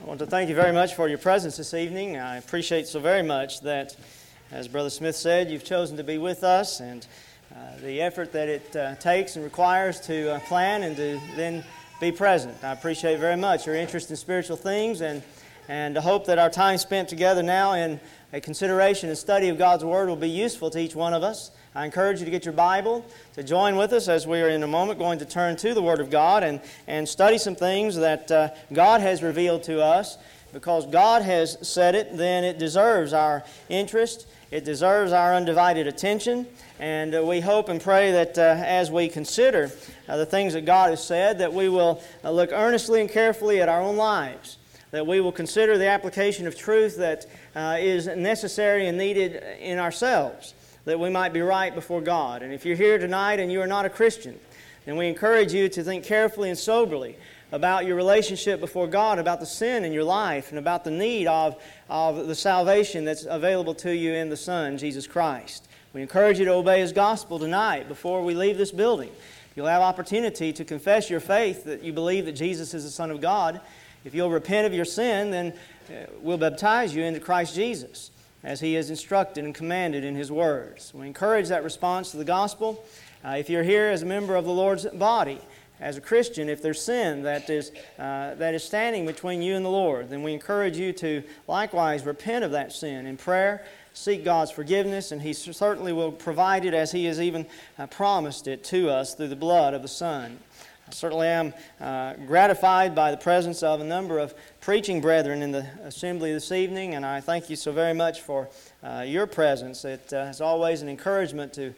I want to thank you very much for your presence this evening. I appreciate so very much that, as Brother Smith said, you've chosen to be with us, and the effort that it takes and requires to plan and to then be present. I appreciate very much your interest in spiritual things, and I hope that our time spent together now in a consideration and study of God's Word will be useful to each one of us. I encourage you to get your Bible, to join with us as we are in a moment going to turn to the Word of God and study some things that God has revealed to us. Because God has said it, then it deserves our interest, it deserves our undivided attention, and we hope and pray that as we consider the things that God has said, that we will look earnestly and carefully at our own lives, that we will consider the application of truth that is necessary and needed in ourselves, that we might be right before God. And if you're here tonight and you are not a Christian, then we encourage you to think carefully and soberly about your relationship before God, about the sin in your life, and about the need of the salvation that's available to you in the Son, Jesus Christ. We encourage you to obey His gospel tonight before we leave this building. You'll have opportunity to confess your faith that you believe that Jesus is the Son of God. If you'll repent of your sin, then we'll baptize you into Christ Jesus, as He has instructed and commanded in His words. We encourage that response to the gospel. If you're here as a member of the Lord's body, as a Christian, if there's sin that is standing between you and the Lord, then we encourage you to likewise repent of that sin in prayer, seek God's forgiveness, and He certainly will provide it as He has even promised it to us through the blood of the Son. I certainly am gratified by the presence of a number of preaching brethren in the assembly this evening, and I thank you so very much for your presence. It is always an encouragement to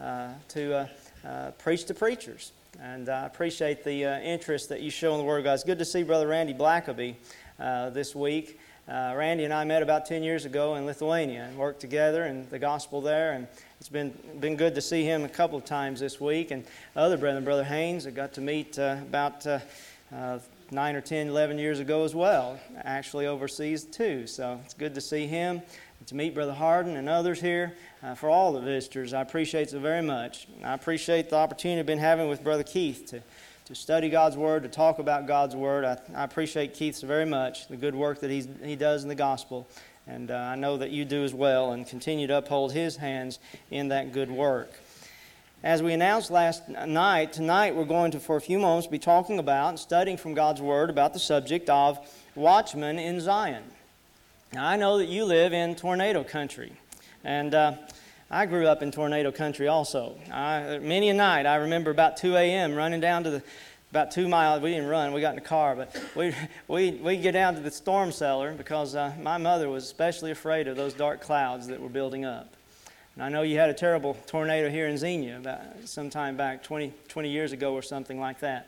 preach to preachers, and I appreciate the interest that you show in the Word of God. It's good to see Brother Randy Blackaby this week. Randy and I met about 10 years ago in Lithuania and worked together in the gospel there, and it's been good to see him a couple of times this week. And other brethren, Brother Haynes, I got to meet about 9 or 10, 11 years ago as well, actually overseas too. So it's good to see him, and to meet Brother Harden and others here. For all the visitors, I appreciate so very much. I appreciate the opportunity I've been having with Brother Keith to study God's Word, to talk about God's Word. I appreciate Keith so very much, the good work that he does in the gospel. And I know that you do as well, and continue to uphold his hands in that good work. As we announced last night, tonight we're going to, for a few moments, be talking about and studying from God's Word about the subject of watchmen in Zion. Now, I know that you live in tornado country, and I grew up in tornado country also. Many a night, I remember about 2 a.m. running down to about 2 miles. We didn't run, we got in the car, but we'd get down to the storm cellar because my mother was especially afraid of those dark clouds that were building up. And I know you had a terrible tornado here in Xenia about some time back, 20 years ago or something like that.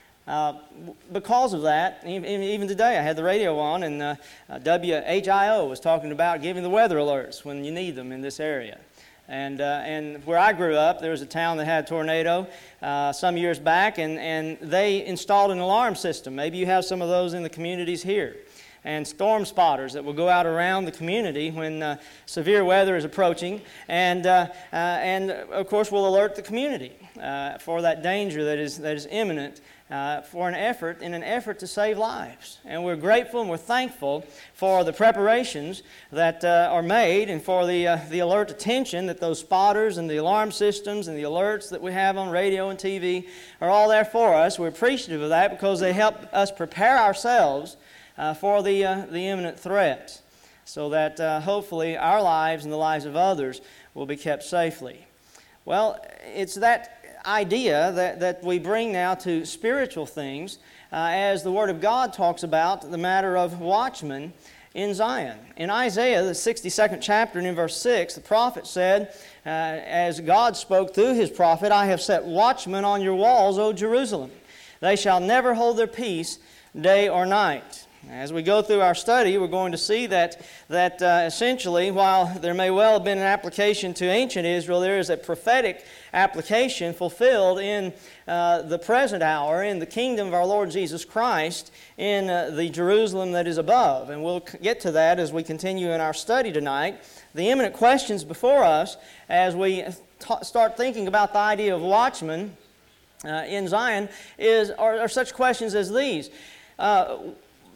Because of that, even today, I had the radio on, and WHIO was talking about giving the weather alerts when you need them in this area. And where I grew up, there was a town that had a tornado some years back, and they installed an alarm system. Maybe you have some of those in the communities here. And storm spotters that will go out around the community when severe weather is approaching, and of course will alert the community for that danger that is imminent. In an effort to save lives. And we're grateful and we're thankful for the preparations that are made, and for the alert attention that those spotters and the alarm systems and the alerts that we have on radio and TV are all there for us. We're appreciative of that because they help us prepare ourselves for the imminent threat, so that hopefully our lives and the lives of others will be kept safely. Well, it's that idea that we bring now to spiritual things as the Word of God talks about the matter of watchmen in Zion. In Isaiah, the 62nd chapter, and in verse 6, the prophet said, as God spoke through his prophet, "I have set watchmen on your walls, O Jerusalem. They shall never hold their peace day or night." As we go through our study, we're going to see that essentially, while there may well have been an application to ancient Israel, there is a prophetic application fulfilled in the present hour in the kingdom of our Lord Jesus Christ in the Jerusalem that is above. And we'll get to that as we continue in our study tonight. The imminent questions before us as we start thinking about the idea of watchmen in Zion are such questions as these.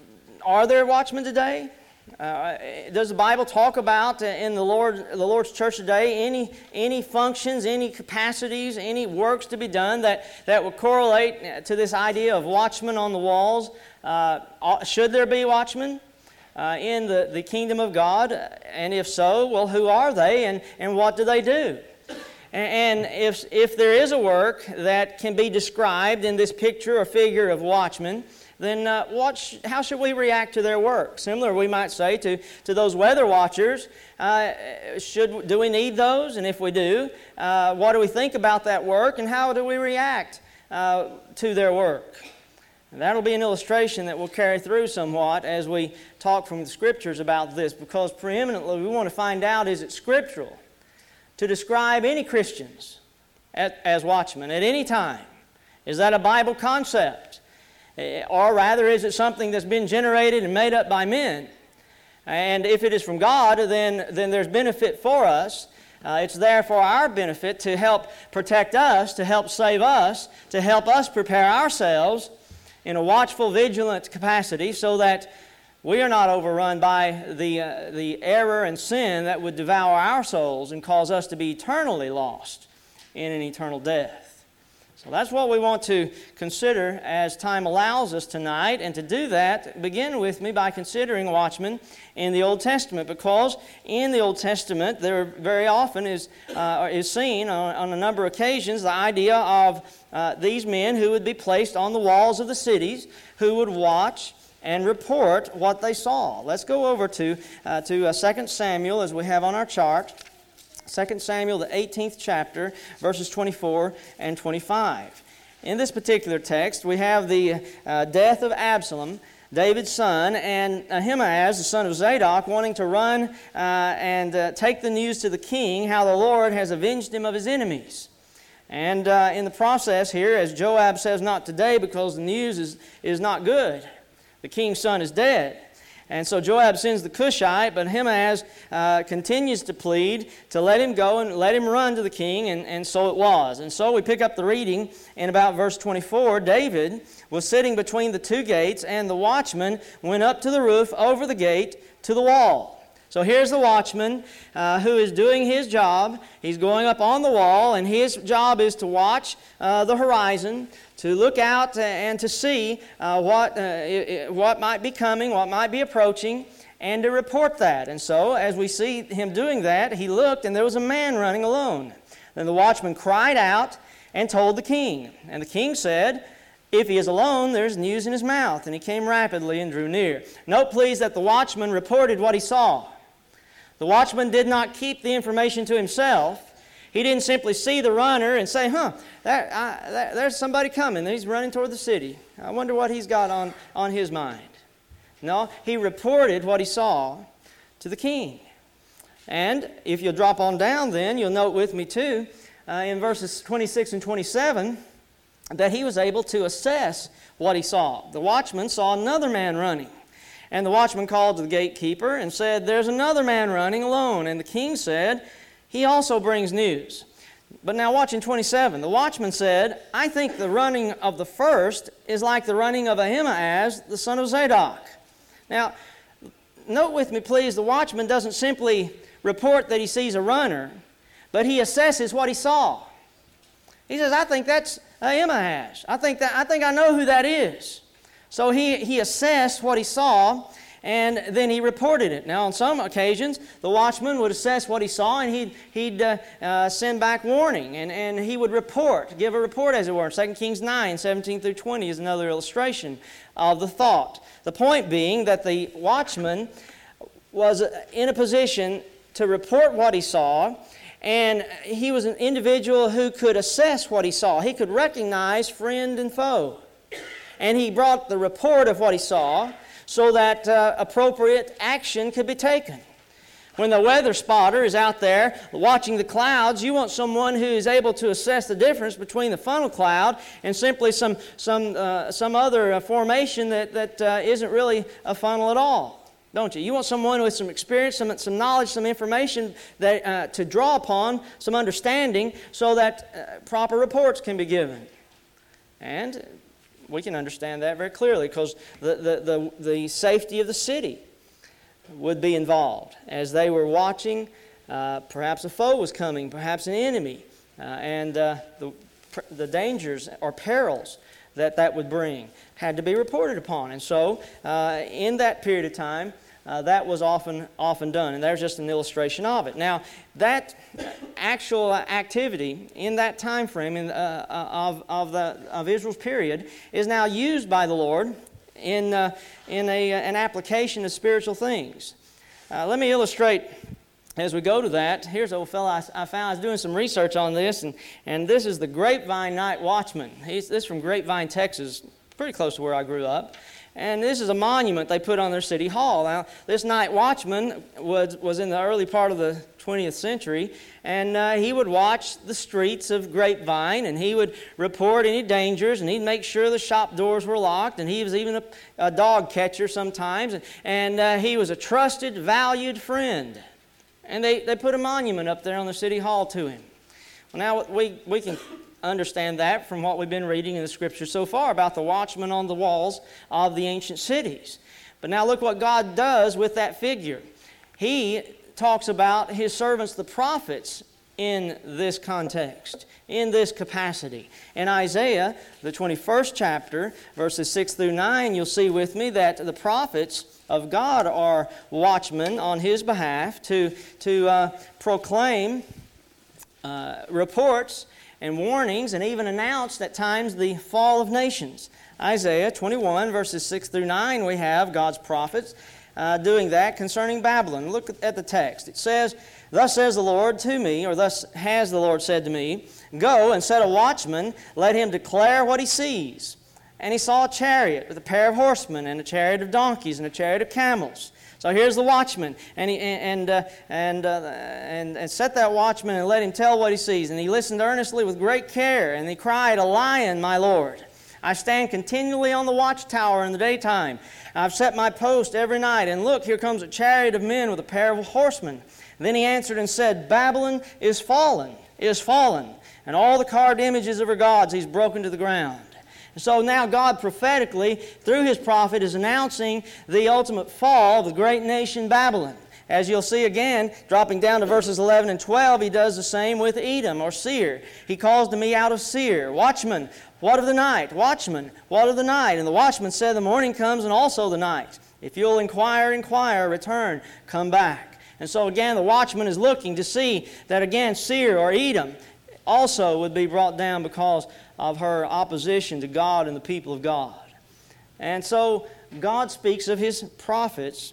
Are there watchmen today? Does the Bible talk about in the Lord's church today any functions, any capacities, any works to be done that would correlate to this idea of watchmen on the walls? Should there be watchmen in the kingdom of God? And if so, well, who are they and what do they do? And if there is a work that can be described in this picture or figure of watchmen, then how should we react to their work? Similar, we might say, to those weather watchers. Do we need those? And if we do, what do we think about that work? And how do we react to their work? And that'll be an illustration that we'll carry through somewhat as we talk from the Scriptures about this, because preeminently we want to find out, is it scriptural to describe any Christians as watchmen at any time? Is that a Bible concept? Or rather, is it something that's been generated and made up by men? And if it is from God, then there's benefit for us. It's there for our benefit to help protect us, to help save us, to help us prepare ourselves in a watchful, vigilant capacity so that we are not overrun by the error and sin that would devour our souls and cause us to be eternally lost in an eternal death. So that's what we want to consider as time allows us tonight. And to do that, begin with me by considering watchmen in the Old Testament, because in the Old Testament there very often is seen on a number of occasions the idea of these men who would be placed on the walls of the cities, who would watch and report what they saw. Let's go over to 2 Samuel, as we have on our chart. 2 Samuel, the 18th chapter, verses 24 and 25. In this particular text, we have the death of Absalom, David's son, and Ahimaaz, the son of Zadok, wanting to run and take the news to the king how the Lord has avenged him of his enemies. And in the process here, as Joab says, not today, because the news is not good. The king's son is dead. And so Joab sends the Cushite, but Ahimaaz continues to plead to let him go and let him run to the king, and so it was. And so we pick up the reading in about verse 24. David was sitting between the two gates, and the watchman went up to the roof over the gate to the wall. So here's the watchman who is doing his job. He's going up on the wall, and his job is to watch the horizon, to look out and to see what might be coming, what might be approaching, and to report that. And so, as we see him doing that, he looked, and there was a man running alone. Then the watchman cried out and told the king. And the king said, "If he is alone, there's news in his mouth." And he came rapidly and drew near. Note, please, that the watchman reported what he saw. The watchman did not keep the information to himself. He didn't simply see the runner and say, there's somebody coming. He's running toward the city. I wonder what he's got on his mind. No, he reported what he saw to the king. And if you'll drop on down then, you'll note with me too, in verses 26 and 27, that he was able to assess what he saw. The watchman saw another man running. And the watchman called to the gatekeeper and said, "There's another man running alone." And the king said, "He also brings news." But now watch in 27. The watchman said, "I think the running of the first is like the running of Ahimaaz, the son of Zadok." Now, note with me, please, the watchman doesn't simply report that he sees a runner, but he assesses what he saw. He says, "I think that's Ahimaaz. I think I know who that is." So he assessed what he saw, and then he reported it. Now, on some occasions, the watchman would assess what he saw, and he'd send back warning, and he would give a report, as it were. 2 Kings 9, 17 through 20 is another illustration of the thought. The point being that the watchman was in a position to report what he saw, and he was an individual who could assess what he saw. He could recognize friend and foe. And he brought the report of what he saw so that appropriate action could be taken. When the weather spotter is out there watching the clouds, you want someone who is able to assess the difference between the funnel cloud and simply some other formation that isn't really a funnel at all, don't you? You want someone with some experience, some knowledge, some information that to draw upon, some understanding, so that proper reports can be given. And we can understand that very clearly because the safety of the city would be involved as they were watching. Perhaps a foe was coming, perhaps an enemy, and the dangers or perils that would bring had to be reported upon. And so, in that period of time, that was often done, and there's just an illustration of it. Now, that actual activity in that time frame of Israel's period is now used by the Lord in an application of spiritual things. Let me illustrate as we go to that. Here's an old fellow I found. I was doing some research on this, and this is the Grapevine Night Watchman. This is from Grapevine, Texas, pretty close to where I grew up. And this is a monument they put on their city hall. Now, this night watchman was in the early part of the 20th century, and he would watch the streets of Grapevine, and he would report any dangers, and he'd make sure the shop doors were locked, and he was even a dog catcher sometimes, and he was a trusted, valued friend. And they put a monument up there on the city hall to him. Well, now we can understand that from what we've been reading in the Scripture so far about the watchmen on the walls of the ancient cities. But now look what God does with that figure. He talks about His servants, the prophets, in this context, in this capacity. In Isaiah, the 21st chapter, verses 6 through 9, you'll see with me that the prophets of God are watchmen on His behalf to proclaim reports and warnings, and even announced at times the fall of nations. Isaiah 21, verses 6 through 9, we have God's prophets doing that concerning Babylon. Look at the text. It says, "Thus says the Lord to me," or "Thus has the Lord said to me, Go and set a watchman, let him declare what he sees. And he saw a chariot with a pair of horsemen, and a chariot of donkeys, and a chariot of camels." So here's the watchman, and set that watchman and let him tell what he sees. And he listened earnestly with great care, and he cried, "A lion, my Lord! I stand continually on the watchtower in the daytime. I've set my post every night, and look, here comes a chariot of men with a pair of horsemen." Then he answered and said, "Babylon is fallen, and all the carved images of her gods He's broken to the ground." So now God prophetically, through His prophet, is announcing the ultimate fall of the great nation Babylon. As you'll see again, dropping down to verses 11 and 12, He does the same with Edom or Seir. "He calls to me out of Seir, Watchman, what of the night? Watchman, what of the night?" And the watchman said, "The morning comes and also the night. If you'll inquire, return, come back." And so again, the watchman is looking to see that again Seir or Edom also would be brought down because of her opposition to God and the people of God. And so God speaks of His prophets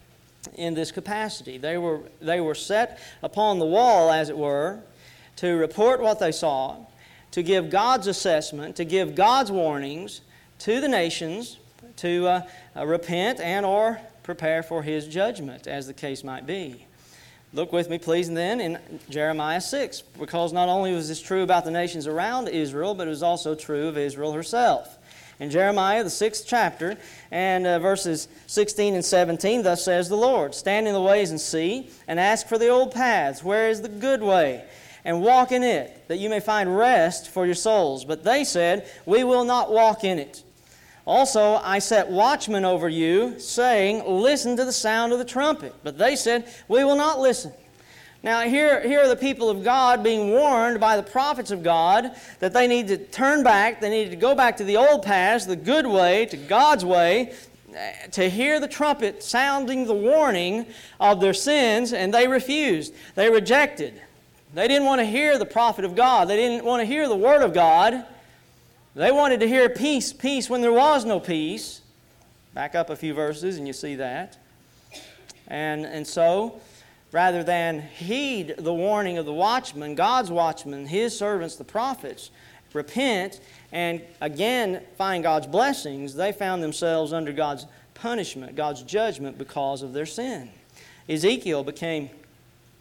in this capacity. They were set upon the wall, as it were, to report what they saw, to give God's assessment, to give God's warnings to the nations, to repent and or prepare for His judgment, as the case might be. Look with me, please, and then in Jeremiah 6, because not only was this true about the nations around Israel, but it was also true of Israel herself. In Jeremiah, the 6th chapter, and verses 16 and 17, "Thus says the Lord, Stand in the ways and see, and ask for the old paths, where is the good way, and walk in it, that you may find rest for your souls. But they said, We will not walk in it. Also, I set watchmen over you, saying, Listen to the sound of the trumpet. But they said, We will not listen." Now, here are the people of God being warned by the prophets of God that they need to turn back, they need to go back to the old paths, the good way, to God's way, to hear the trumpet sounding the warning of their sins, and they refused. They rejected. They didn't want to hear the prophet of God. They didn't want to hear the Word of God. They wanted to hear peace, peace when there was no peace. Back up a few verses and you see that. And so, rather than heed the warning of the watchman, God's watchmen, His servants, the prophets, repent and again find God's blessings, they found themselves under God's punishment, God's judgment because of their sin. Ezekiel became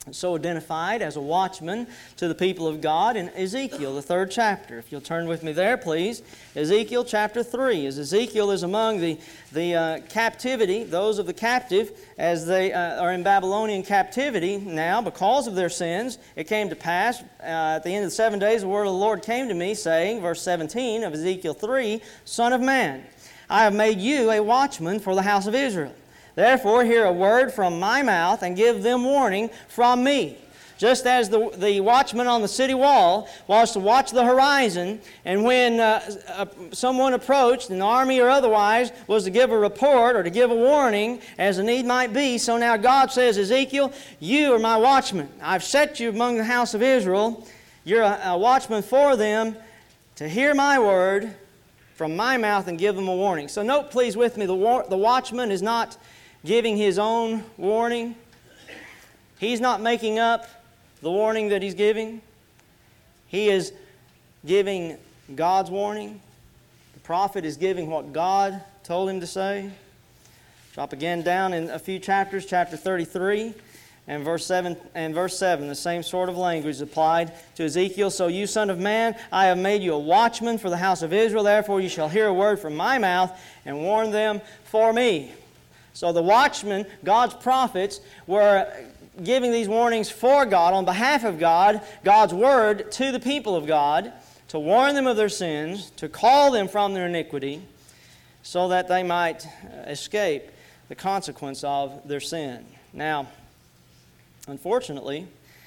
so identified as a watchman to the people of God in Ezekiel, the 3rd chapter. If you'll turn with me there, please. Ezekiel chapter 3. As Ezekiel is among the captivity, those of the captive, as they are in Babylonian captivity now because of their sins, it came to pass at the end of the 7 days, the word of the Lord came to me, saying, verse 17 of Ezekiel 3, Son of man, I have made you a watchman for the house of Israel. Therefore, hear a word from my mouth and give them warning from me. Just as the watchman on the city wall was to watch the horizon, and when someone approached, an army or otherwise, was to give a report or to give a warning as the need might be, so now God says, Ezekiel, you are my watchman. I've set you among the house of Israel. You're a watchman for them to hear my word from my mouth and give them a warning. So note please with me, the watchman is not giving his own warning. He's not making up the warning that he's giving. He is giving God's warning. The prophet is giving what God told him to say. Drop again down in a few chapters, chapter 33 and verse 7. The same sort of language applied to Ezekiel. So you, son of man, I have made you a watchman for the house of Israel. Therefore you shall hear a word from my mouth and warn them for me. So the watchmen, God's prophets, were giving these warnings for God, on behalf of God, God's word to the people of God, to warn them of their sins, to call them from their iniquity, so that they might escape the consequence of their sin. Now, unfortunately,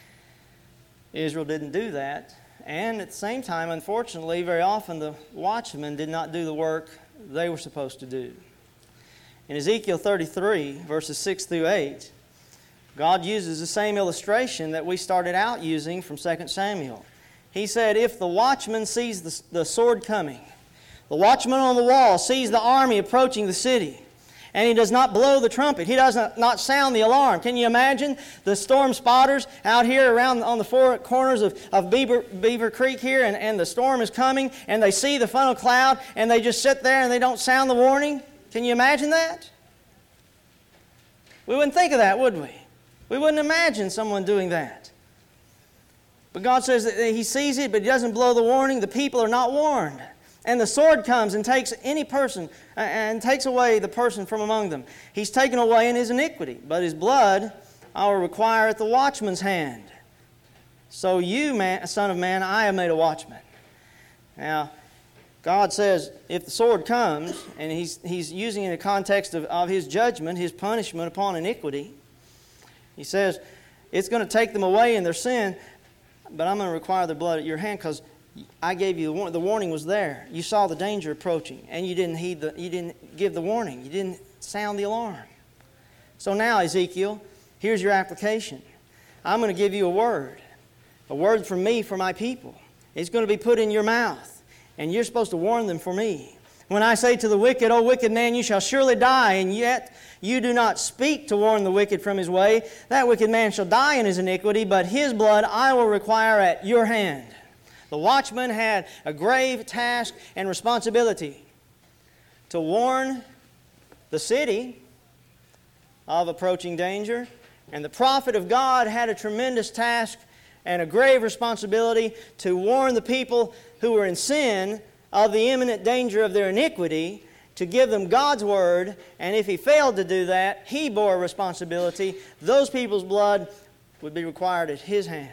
Israel didn't do that, and at the same time, unfortunately, very often the watchmen did not do the work they were supposed to do. In Ezekiel 33, verses 6 through 8, God uses the same illustration that we started out using from 2 Samuel. He said, if the watchman sees the sword coming, the watchman on the wall sees the army approaching the city, and he does not blow the trumpet, he does not sound the alarm. Can you imagine the storm spotters out here around on the four corners of Beaver Creek here, and the storm is coming, and they see the funnel cloud, and they just sit there and they don't sound the warning? Can you imagine that? We wouldn't think of that, would we? We wouldn't imagine someone doing that. But God says that He sees it, but He doesn't blow the warning. The people are not warned. And the sword comes and takes any person and takes away the person from among them. He's taken away in his iniquity, but his blood I will require at the watchman's hand. So you, son of man, I have made a watchman. Now, God says, if the sword comes, and He's using it in the context of His judgment, His punishment upon iniquity, He says, it's going to take them away in their sin, but I'm going to require their blood at your hand because I gave you the warning. The warning was there. You saw the danger approaching, and you didn't give the warning. You didn't sound the alarm. So now, Ezekiel, here's your application. I'm going to give you a word from me for my people. It's going to be put in your mouth. And you're supposed to warn them for me. When I say to the wicked, O wicked man, you shall surely die, and yet you do not speak to warn the wicked from his way, that wicked man shall die in his iniquity, but his blood I will require at your hand. The watchman had a grave task and responsibility to warn the city of approaching danger, and the prophet of God had a tremendous task and a grave responsibility to warn the people who were in sin of the imminent danger of their iniquity, to give them God's word, and if he failed to do that, he bore a responsibility. Those people's blood would be required at his hand.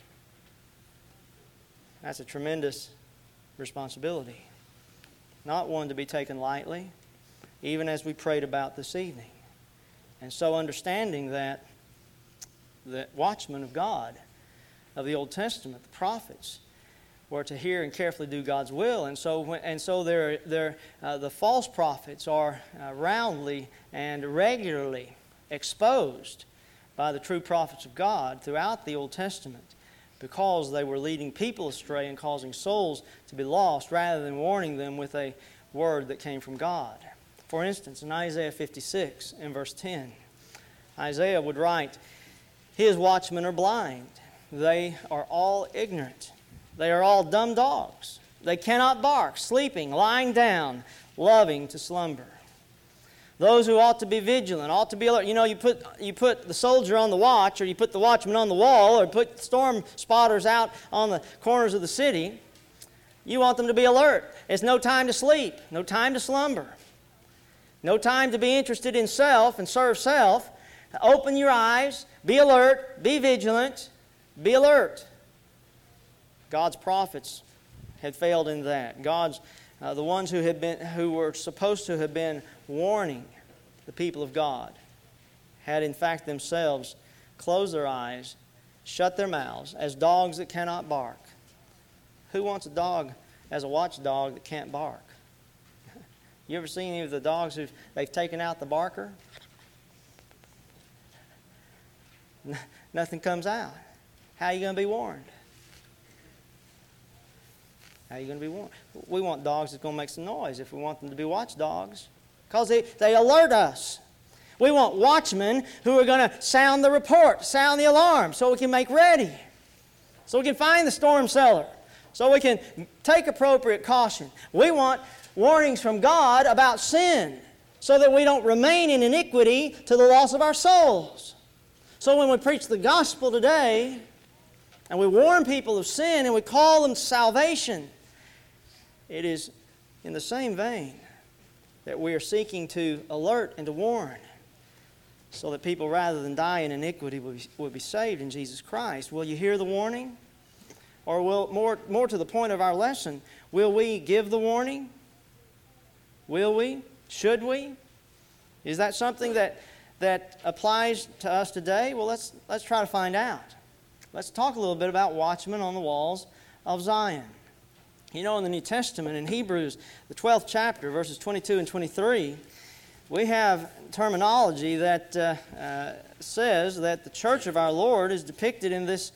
That's a tremendous responsibility. Not one to be taken lightly, even as we prayed about this evening. And so understanding that the watchmen of God of the Old Testament, the prophets, were to hear and carefully do God's will. And so the false prophets are roundly and regularly exposed by the true prophets of God throughout the Old Testament, because they were leading people astray and causing souls to be lost rather than warning them with a word that came from God. For instance, in Isaiah 56 in verse 10, Isaiah would write, "His watchmen are blind. They are all ignorant. They are all dumb dogs. They cannot bark, sleeping, lying down, loving to slumber." Those who ought to be vigilant, ought to be alert. You know, you put the soldier on the watch, or you put the watchman on the wall, or put storm spotters out on the corners of the city. You want them to be alert. It's no time to sleep, no time to slumber, no time to be interested in self and serve self. Open your eyes, be alert, be vigilant, be alert. God's prophets had failed in that. The ones who were supposed to have been warning the people of God had in fact themselves closed their eyes, shut their mouths as dogs that cannot bark. Who wants a dog as a watchdog that can't bark? You ever seen any of the dogs they've taken out the barker? Nothing comes out. How are you going to be warned? How are you going to be warned? We want dogs that's going to make some noise if we want them to be watchdogs, because they alert us. We want watchmen who are going to sound the report, sound the alarm, so we can make ready, so we can find the storm cellar, so we can take appropriate caution. We want warnings from God about sin, so that we don't remain in iniquity to the loss of our souls. So when we preach the gospel today, and we warn people of sin, and we call them to salvation, it is in the same vein that we are seeking to alert and to warn, so that people, rather than die in iniquity, will be saved in Jesus Christ. Will you hear the warning? Or will, more to the point of our lesson, will we give the warning? Will we? Should we? Is that something that applies to us today? Well, let's try to find out. Let's talk a little bit about watchmen on the walls of Zion. You know, in the New Testament, in Hebrews, the 12th chapter, verses 22 and 23, we have terminology that says that the church of our Lord is depicted in this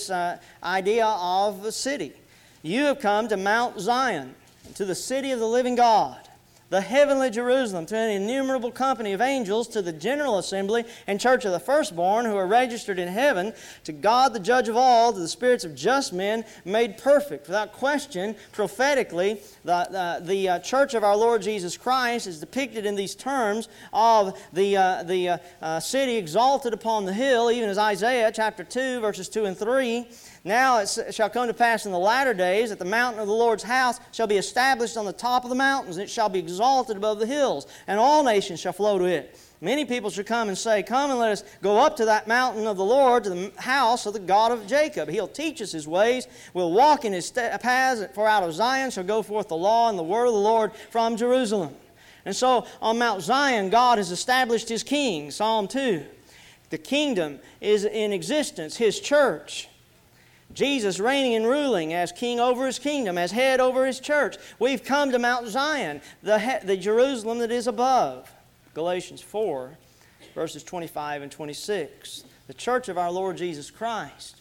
idea of a city. You have come to Mount Zion, to the city of the living God, the heavenly Jerusalem, to an innumerable company of angels, to the general assembly and church of the firstborn who are registered in heaven, to God the judge of all, to the spirits of just men made perfect. Without question, prophetically, the church of our Lord Jesus Christ is depicted in these terms of the city exalted upon the hill, even as Isaiah chapter 2, verses 2 and 3. Now it shall come to pass in the latter days that the mountain of the Lord's house shall be established on the top of the mountains, and it shall be exalted above the hills, and all nations shall flow to it. Many people shall come and say, come and let us go up to that mountain of the Lord, to the house of the God of Jacob. He'll teach us His ways. We'll walk in His paths, for out of Zion shall go forth the law and the word of the Lord from Jerusalem. And so on Mount Zion, God has established His king, Psalm 2. The kingdom is in existence, His church. Jesus reigning and ruling as king over His kingdom, as head over His church. We've come to Mount Zion, the Jerusalem that is above. Galatians 4, verses 25 and 26. The church of our Lord Jesus Christ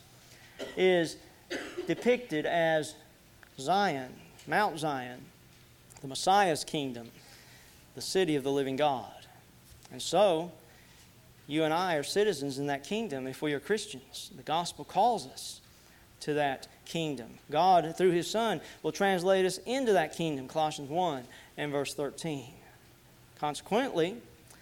is depicted as Zion, Mount Zion, the Messiah's kingdom, the city of the living God. And so, you and I are citizens in that kingdom if we are Christians. The gospel calls us to that kingdom. God, through His Son, will translate us into that kingdom, Colossians 1 and verse 13. Consequently,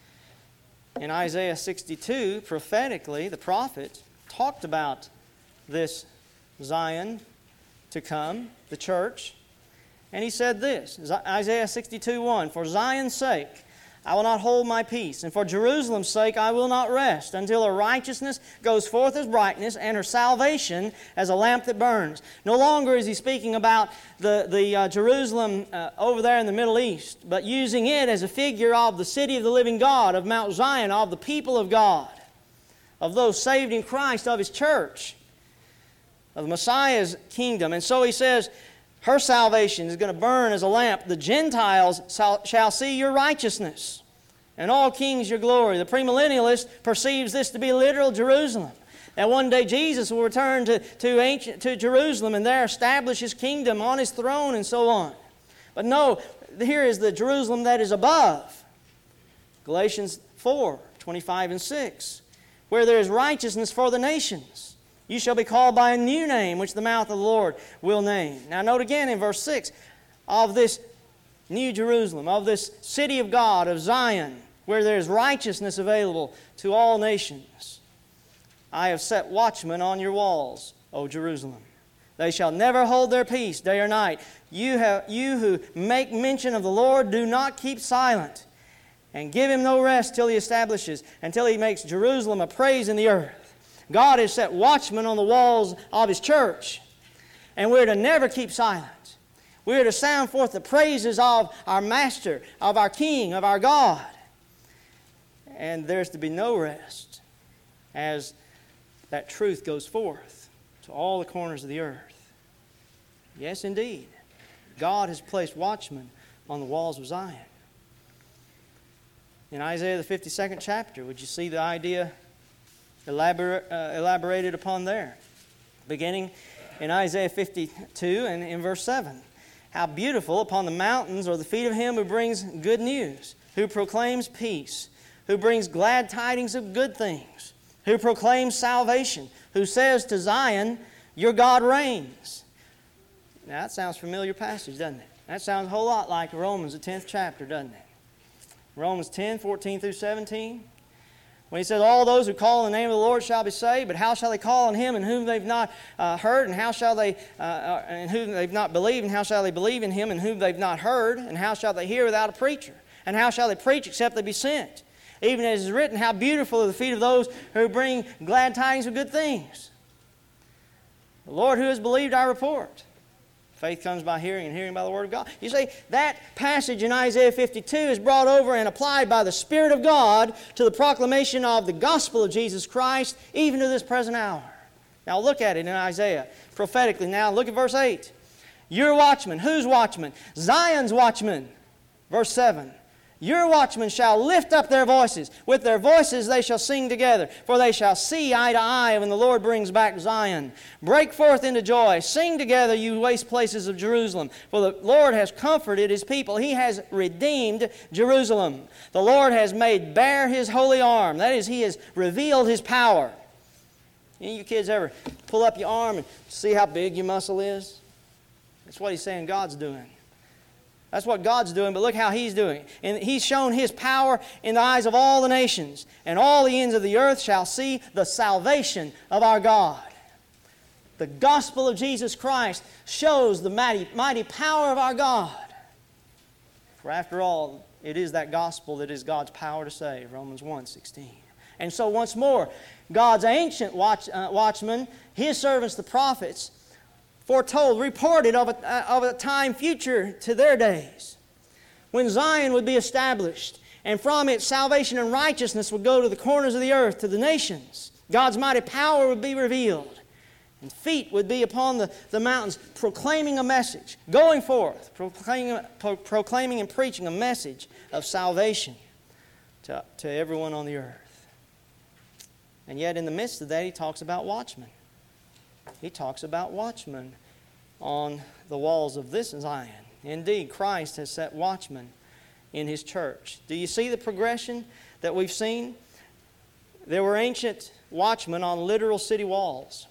in Isaiah 62, prophetically, the prophet talked about this Zion to come, the church, and he said this, Isaiah 62:1, for Zion's sake I will not hold my peace, and for Jerusalem's sake I will not rest, until her righteousness goes forth as brightness, and her salvation as a lamp that burns. No longer is he speaking about the Jerusalem over there in the Middle East, but using it as a figure of the city of the living God, of Mount Zion, of the people of God, of those saved in Christ, of His church, of the Messiah's kingdom. And so he says, her salvation is going to burn as a lamp. The Gentiles shall see your righteousness, and all kings your glory. The premillennialist perceives this to be literal Jerusalem. And one day Jesus will return to Jerusalem and there establish His kingdom on His throne and so on. But no, here is the Jerusalem that is above. Galatians 4, 25 and 6, where there is righteousness for the nations. You shall be called by a new name, which the mouth of the Lord will name. Now note again in verse 6, of this new Jerusalem, of this city of God, of Zion, where there is righteousness available to all nations. I have set watchmen on your walls, O Jerusalem. They shall never hold their peace day or night. You who make mention of the Lord, do not keep silent, and give Him no rest till He establishes, until He makes Jerusalem a praise in the earth. God has set watchmen on the walls of His church, and we're to never keep silent. We're to sound forth the praises of our Master, of our King, of our God. And there's to be no rest as that truth goes forth to all the corners of the earth. Yes, indeed. God has placed watchmen on the walls of Zion. In Isaiah the 52nd chapter, would you see the idea elaborated upon there? Beginning in Isaiah 52 and in verse 7. How beautiful upon the mountains are the feet of him who brings good news, who proclaims peace, who brings glad tidings of good things, who proclaims salvation, who says to Zion, your God reigns. Now that sounds a familiar passage, doesn't it? That sounds a whole lot like Romans, the 10th chapter, doesn't it? Romans 10, 14 through 17. When he says, all those who call on the name of the Lord shall be saved, but how shall they call on Him in whom they've not heard, and how shall they, in whom they've not believed, and how shall they believe in Him in whom they've not heard, and how shall they hear without a preacher? And how shall they preach except they be sent? Even as is written, how beautiful are the feet of those who bring glad tidings of good things. The Lord who has believed our report. Faith comes by hearing, and hearing by the Word of God. You see, that passage in Isaiah 52 is brought over and applied by the Spirit of God to the proclamation of the gospel of Jesus Christ, even to this present hour. Now look at it in Isaiah prophetically. Now look at verse 8. Your watchmen. Whose watchmen? Zion's watchmen. Verse 7. Your watchmen shall lift up their voices. With their voices they shall sing together. For they shall see eye to eye when the Lord brings back Zion. Break forth into joy. Sing together, you waste places of Jerusalem. For the Lord has comforted His people. He has redeemed Jerusalem. The Lord has made bare His holy arm. That is, He has revealed His power. Any of you kids ever pull up your arm and see how big your muscle is? That's what He's saying God's doing. That's what God's doing, but look how He's doing. And He's shown His power in the eyes of all the nations, and all the ends of the earth shall see the salvation of our God. The gospel of Jesus Christ shows the mighty power of our God. For after all, it is that gospel that is God's power to save, Romans 1:16. And so once more, God's ancient watchmen, His servants, the prophets, foretold, reported of a time future to their days, when Zion would be established, and from it salvation and righteousness would go to the corners of the earth, to the nations. God's mighty power would be revealed, and feet would be upon the mountains proclaiming a message, going forth, proclaiming and preaching a message of salvation to everyone on the earth. And yet in the midst of that, He talks about watchmen. He talks about watchmen on the walls of this Zion. Indeed, Christ has set watchmen in His church. Do you see the progression that we've seen? There were ancient watchmen on literal city walls.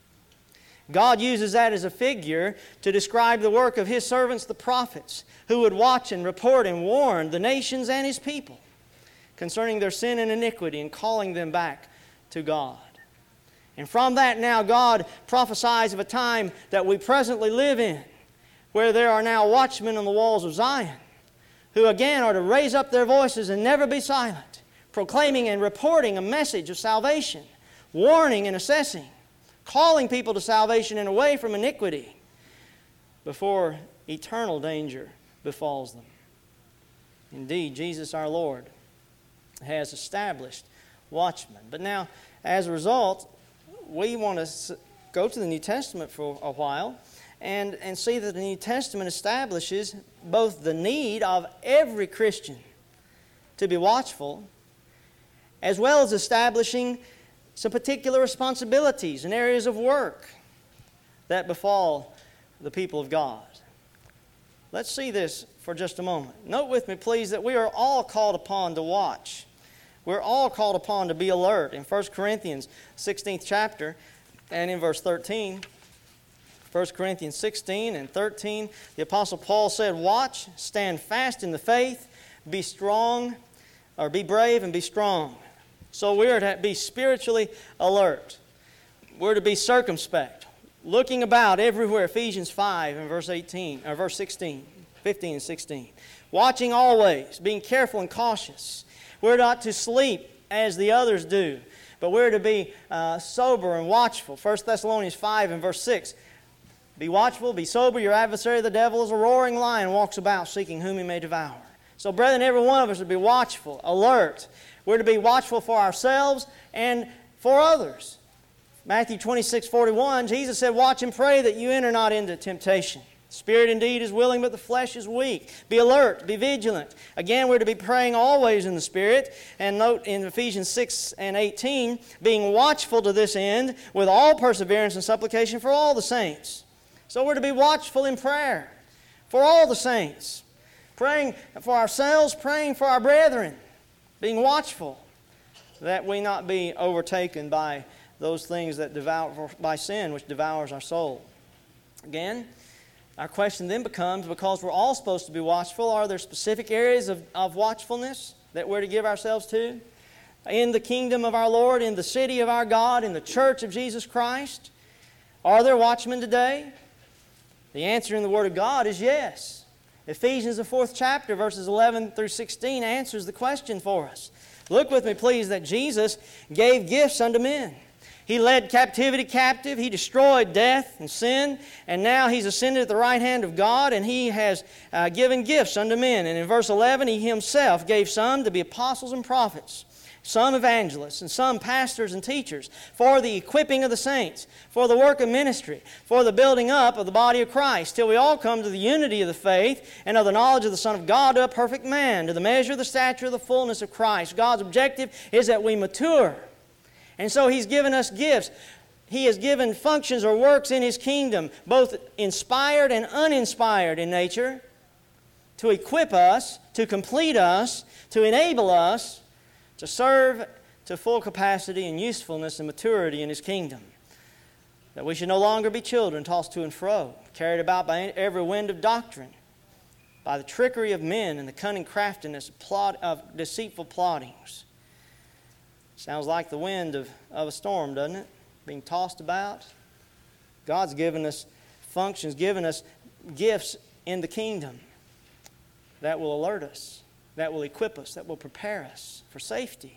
God uses that as a figure to describe the work of His servants, the prophets, who would watch and report and warn the nations and His people concerning their sin and iniquity and calling them back to God. And from that now God prophesies of a time that we presently live in, where there are now watchmen on the walls of Zion, who again are to raise up their voices and never be silent, proclaiming and reporting a message of salvation, warning and assessing, calling people to salvation and away from iniquity before eternal danger befalls them. Indeed, Jesus our Lord has established watchmen. But now, as a result, we want to go to the New Testament for a while and see that the New Testament establishes both the need of every Christian to be watchful, as well as establishing some particular responsibilities and areas of work that befall the people of God. Let's see this for just a moment. Note with me, please, that we are all called upon to watch. We're all called upon to be alert. In 1 Corinthians 16th chapter and in verse 13, 1 Corinthians 16 and 13, the Apostle Paul said, watch, stand fast in the faith, be strong, or be brave and be strong. So we're to be spiritually alert. We're to be circumspect, looking about everywhere. Ephesians 5 and verse 18, or verse 16, 15 and 16. Watching always, being careful and cautious. We're not to sleep as the others do, but we're to be sober and watchful. 1 Thessalonians 5 and verse 6. Be watchful, be sober. Your adversary, the devil, is a roaring lion, walks about seeking whom he may devour. So, brethren, every one of us should be watchful, alert. We're to be watchful for ourselves and for others. Matthew 26:41, Jesus said, watch and pray that you enter not into temptation. The spirit indeed is willing, but the flesh is weak. Be alert, be vigilant. Again, we're to be praying always in the Spirit. And note in Ephesians 6 and 18, being watchful to this end with all perseverance and supplication for all the saints. So we're to be watchful in prayer for all the saints. Praying for ourselves, praying for our brethren. Being watchful that we not be overtaken by those things that devour, by sin which devours our soul. Again, our question then becomes, because we're all supposed to be watchful, are there specific areas of watchfulness that we're to give ourselves to? In the kingdom of our Lord, in the city of our God, in the church of Jesus Christ? Are there watchmen today? The answer in the Word of God is yes. Ephesians, the 4th chapter, verses 11 through 16, answers the question for us. Look with me, please, that Jesus gave gifts unto men. He led captivity captive. He destroyed death and sin. And now He's ascended at the right hand of God, and He has given gifts unto men. And in verse 11, He Himself gave some to be apostles and prophets, some evangelists, and some pastors and teachers, for the equipping of the saints, for the work of ministry, for the building up of the body of Christ, till we all come to the unity of the faith and of the knowledge of the Son of God, to a perfect man, to the measure of the stature of the fullness of Christ. God's objective is that we mature. And so He's given us gifts. He has given functions or works in His kingdom, both inspired and uninspired in nature, to equip us, to complete us, to enable us to serve to full capacity and usefulness and maturity in His kingdom. That we should no longer be children tossed to and fro, carried about by every wind of doctrine, by the trickery of men and the cunning craftiness of deceitful plottings. Sounds like the wind of a storm, doesn't it? Being tossed about. God's given us functions, given us gifts in the kingdom that will alert us, that will equip us, that will prepare us for safety,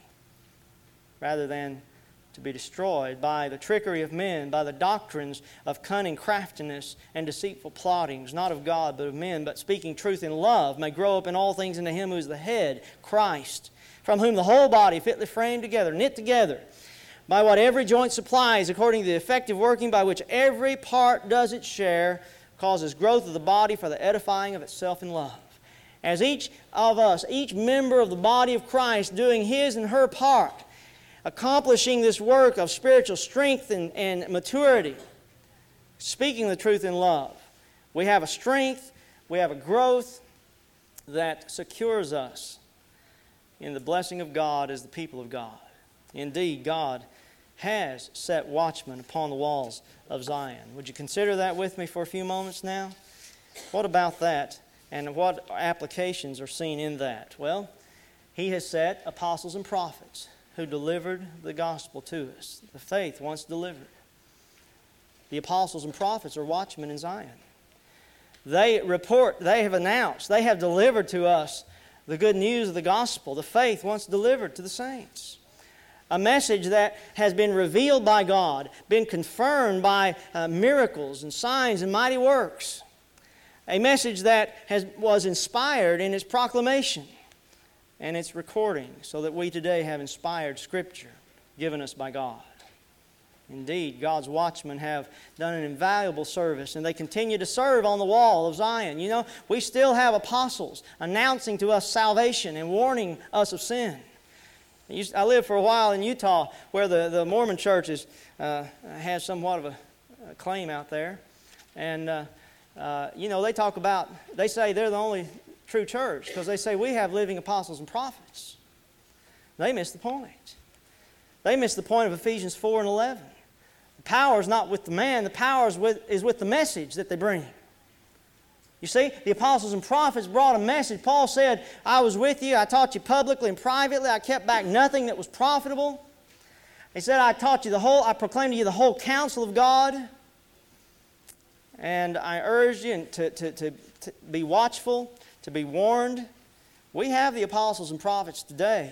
rather than to be destroyed by the trickery of men, by the doctrines of cunning craftiness and deceitful plottings, not of God but of men, but speaking truth in love, may grow up in all things into Him who is the head, Christ, from whom the whole body, fitly framed together, knit together, by what every joint supplies, according to the effective working by which every part does its share, causes growth of the body for the edifying of itself in love. As each of us, each member of the body of Christ, doing his and her part, accomplishing this work of spiritual strength and maturity, speaking the truth in love, we have a strength, we have a growth that secures us in the blessing of God as the people of God. Indeed, God has set watchmen upon the walls of Zion. Would you consider that with me for a few moments now? What about that, and what applications are seen in that? Well, He has set apostles and prophets who delivered the gospel to us, the faith once delivered. The apostles and prophets are watchmen in Zion. They report, they have announced, they have delivered to us the good news of the gospel, the faith once delivered to the saints. A message that has been revealed by God, been confirmed by miracles and signs and mighty works. A message that was inspired in its proclamation and its recording, so that we today have inspired Scripture given us by God. Indeed, God's watchmen have done an invaluable service, and they continue to serve on the wall of Zion. You know, we still have apostles announcing to us salvation and warning us of sin. I lived for a while in Utah, where the Mormon church has somewhat of a claim out there. And, they say they're the only true church, because they say we have living apostles and prophets. They miss the point. They miss the point of Ephesians 4 and 11. The power is not with the man. The power is with the message that they bring. You see, the apostles and prophets brought a message. Paul said, I was with you, I taught you publicly and privately, I kept back nothing that was profitable. He said, I proclaimed to you the whole counsel of God. And I urged you to be watchful, to be warned. We have the apostles and prophets today.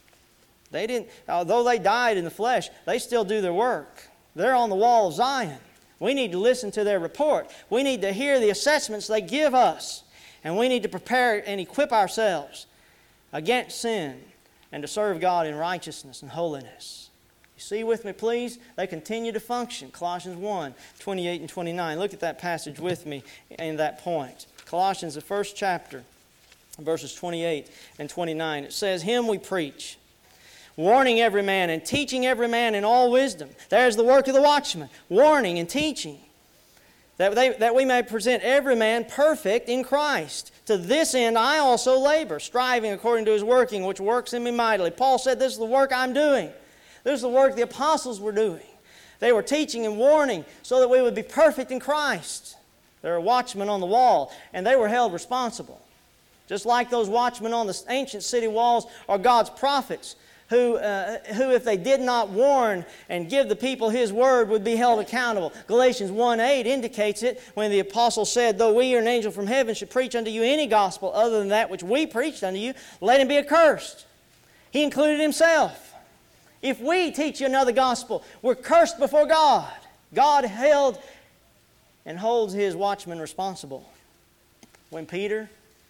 Although they died in the flesh, they still do their work. They're on the wall of Zion. We need to listen to their report. We need to hear the assessments they give us. And we need to prepare and equip ourselves against sin and to serve God in righteousness and holiness. You see with me, please? They continue to function. Colossians 1, 28 and 29. Look at that passage with me in that point. Colossians, the first chapter, verses 28 and 29. It says, Him we preach, warning every man and teaching every man in all wisdom. There's the work of the watchman, warning and teaching, that we may present every man perfect in Christ. To this end I also labor, striving according to His working, which works in me mightily. Paul said, this is the work I'm doing. This is the work the apostles were doing. They were teaching and warning so that we would be perfect in Christ. There are watchmen on the wall, and they were held responsible. Just like those watchmen on the ancient city walls are God's prophets, who if they did not warn and give the people His word, would be held accountable. Galatians 1:8 indicates it when the apostle said, though we or an angel from heaven should preach unto you any gospel other than that which we preached unto you, let him be accursed. He included himself. If we teach you another gospel, we're cursed before God. God held and holds His watchmen responsible. When Peter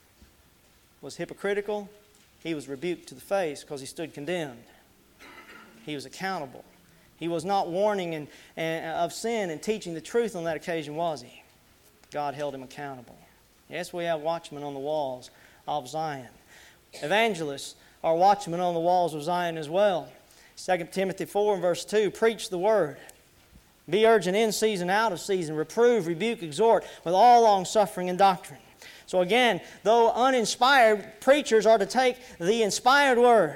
was hypocritical, he was rebuked to the face because he stood condemned. He was accountable. He was not warning of sin and teaching the truth on that occasion, was he? God held him accountable. Yes, we have watchmen on the walls of Zion. Evangelists are watchmen on the walls of Zion as well. 2 Timothy 4 and verse 2, preach the word. Be urgent in season, out of season. Reprove, rebuke, exhort with all long-suffering and doctrine. So again, though uninspired, preachers are to take the inspired word.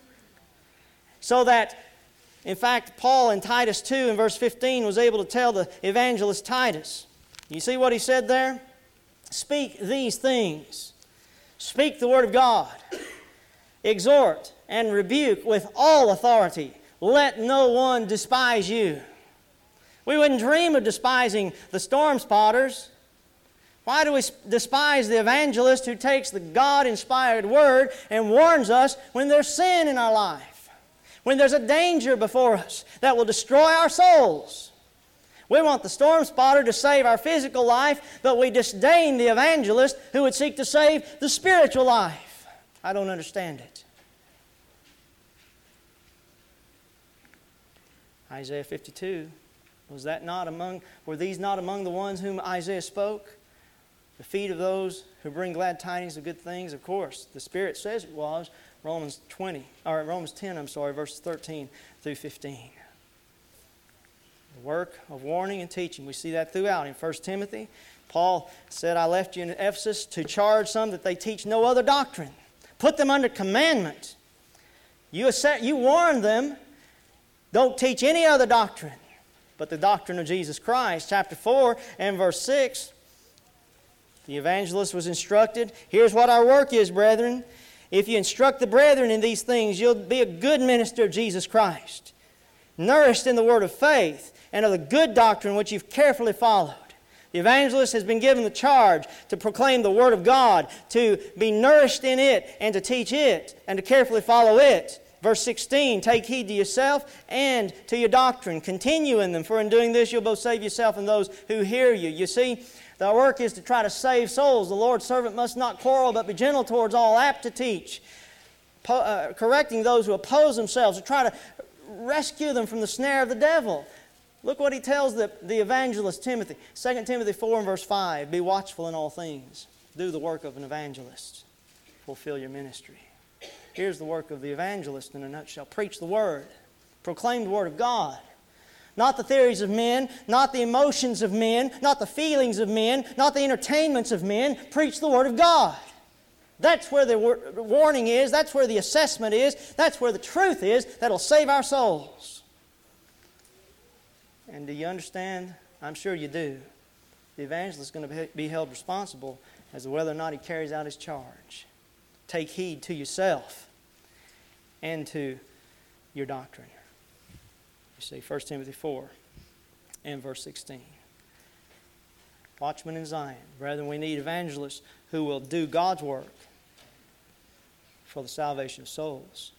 So that, in fact, Paul in Titus 2 in verse 15 was able to tell the evangelist Titus. You see what he said there? Speak these things. Speak the word of God. Exhort and rebuke with all authority. Let no one despise you. We wouldn't dream of despising the storm spotters. Why do we despise the evangelist who takes the God-inspired word and warns us when there's sin in our life? When there's a danger before us that will destroy our souls? We want the storm spotter to save our physical life, but we disdain the evangelist who would seek to save the spiritual life. I don't understand it. Isaiah 52, were these not among the ones whom Isaiah spoke? The feet of those who bring glad tidings of good things, of course. The Spirit says it was. Romans 10, verses 13 through 15. The work of warning and teaching. We see that throughout in 1 Timothy. Paul said, I left you in Ephesus to charge some that they teach no other doctrine. Put them under commandment. You warn them, don't teach any other doctrine but the doctrine of Jesus Christ. Chapter 4 and verse 6. The evangelist was instructed, here's what our work is, brethren. If you instruct the brethren in these things, you'll be a good minister of Jesus Christ, nourished in the word of faith and of the good doctrine which you've carefully followed. The evangelist has been given the charge to proclaim the word of God, to be nourished in it and to teach it and to carefully follow it. Verse 16, take heed to yourself and to your doctrine. Continue in them, for in doing this you'll both save yourself and those who hear you. You see, the work is to try to save souls. The Lord's servant must not quarrel, but be gentle towards all, apt to teach, correcting those who oppose themselves, to try to rescue them from the snare of the devil. Look what he tells the evangelist Timothy. 2 Timothy 4 and verse 5, be watchful in all things. Do the work of an evangelist. Fulfill your ministry. Here's the work of the evangelist in a nutshell. Preach the word. Proclaim the word of God. Not the theories of men, not the emotions of men, not the feelings of men, not the entertainments of men. Preach the word of God. That's where the warning is. That's where the assessment is. That's where the truth is that'll save our souls. And do you understand? I'm sure you do. the evangelist is going to be held responsible as to whether or not he carries out his charge. Take heed to yourself and to your doctrine. You see, 1 Timothy 4 and verse 16. Watchmen in Zion. Brethren, we need evangelists who will do God's work for the salvation of souls.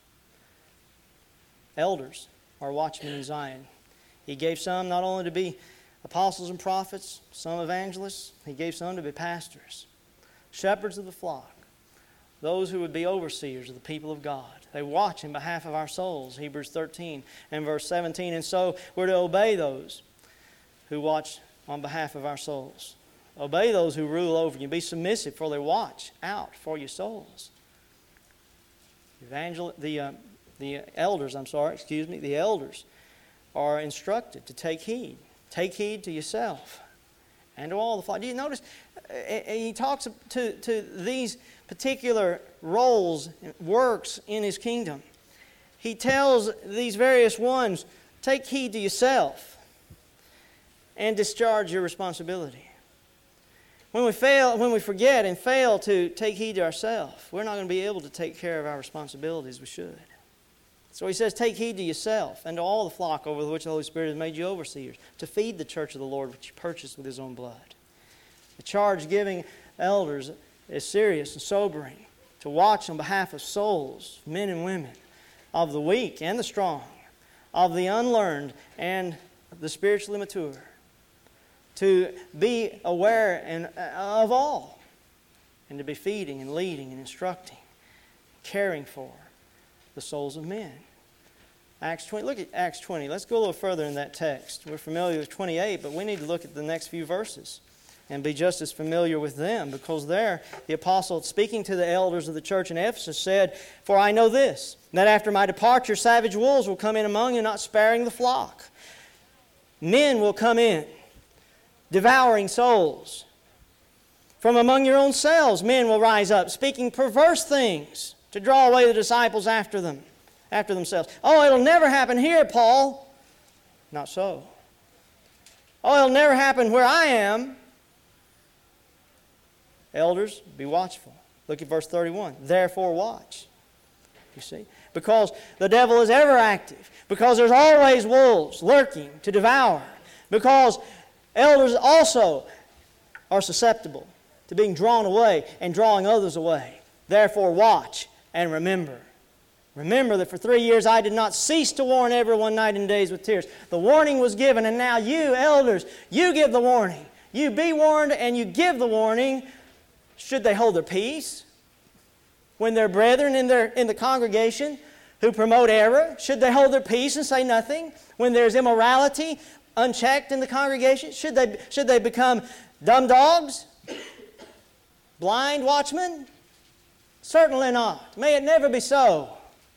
Elders are watchmen in Zion. He gave some not only to be apostles and prophets, some evangelists, He gave some to be pastors, shepherds of the flock, those who would be overseers of the people of God. They watch in behalf of our souls, Hebrews 13 and verse 17. And so we're to obey those who watch on behalf of our souls. Obey those who rule over you. Be submissive, for they watch out for your souls. The elders are instructed to take heed. Take heed to yourself and to all the flock. Do you notice he talks to these particular roles, works in His kingdom. He tells these various ones, take heed to yourself and discharge your responsibility. When we forget and fail to take heed to ourselves, we're not going to be able to take care of our responsibilities we should. So he says, take heed to yourself and to all the flock over which the Holy Spirit has made you overseers, to feed the church of the Lord which He purchased with His own blood. The charge giving elders is serious and sobering, to watch on behalf of souls, men and women, of the weak and the strong, of the unlearned and the spiritually mature, to be aware of all, and to be feeding and leading and instructing, caring for the souls of men. Acts 20. Look at Acts 20. Let's go a little further in that text. We're familiar with 28, but we need to look at the next few verses and be just as familiar with them, because there the apostle, speaking to the elders of the church in Ephesus, said, for I know this, that after my departure savage wolves will come in among you, not sparing the flock. Men will come in, devouring souls. From among your own selves men will rise up, speaking perverse things, to draw away the disciples after themselves. Oh, it'll never happen here, Paul. Not so. Oh, it'll never happen where I am. Elders, be watchful. Look at verse 31. Therefore watch. You see? Because the devil is ever active. Because there's always wolves lurking to devour. Because elders also are susceptible to being drawn away and drawing others away. Therefore watch and remember. Remember that for 3 years I did not cease to warn everyone night and days with tears. The warning was given, and now you, elders, you give the warning. You be warned and you give the warning. Should they hold their peace when their brethren in the congregation who promote error, should they hold their peace and say nothing? When there's immorality unchecked in the congregation, should they become dumb dogs? Blind watchmen? Certainly not. May it never be so.